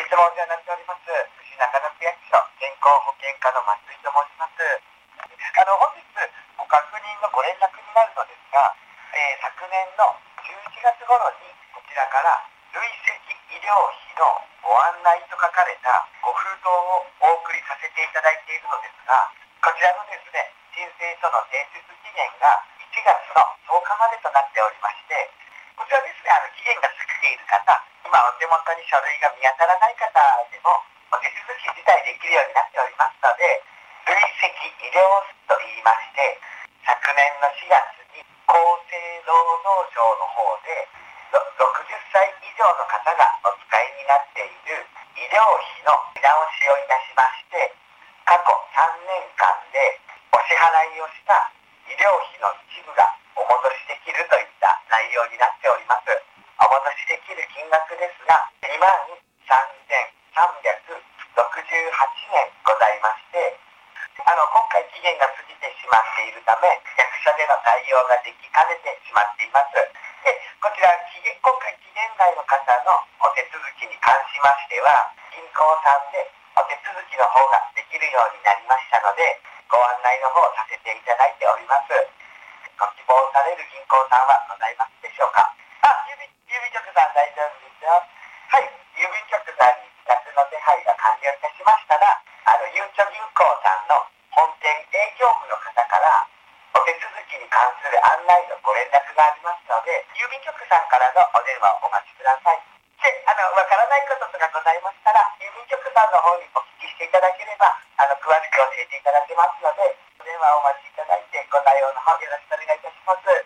つもお世話になっております。福祉中野区役所健康保険課の松井と申します。本日ご確認のご連絡になるのですが、昨年の11月頃にこちらから累積医療費のご案内と書かれたご封筒をお送りさせていただいているのですが、こちらのですね、申請書の提出期限が1月の10日までとなっておりまして、こちらですね、期限が過ぎている方、今お手元に書類が見当たらない方でもお手続き自体できるようになっておりますので、累積医療費と言いまして、昨年の4月に厚生労働省の方で60歳以上の方がお使いになっている医療費の見直しをいたしまして、過去3年間でお支払いをした医療費の一部がお戻しできるといった内容になっております。お戻しできる金額ですが、23,368円ございまして、今回期限が過ぎてしまっているため、役所での対応ができかねてしまっています。で、こちら今回期限外の方のお手続きに関しましては、銀行さんでお手続きの方ができるようになりましたので、ご案内の方をさせていただいております。ご希望される銀行さんはございますでしょうか。郵便局さん大丈夫ですよ。はい、郵便局さんに自宅の手配が完了いたしましたら、ゆうちょ銀行さんの本店営業部の方からお手続きに関する案内のご連絡がありますので、郵便局さんからのお電話をお待ちください。で、わからないこととかございましたら、郵便局さんの方にお聞きしていただければ、詳しく教えていただけますので、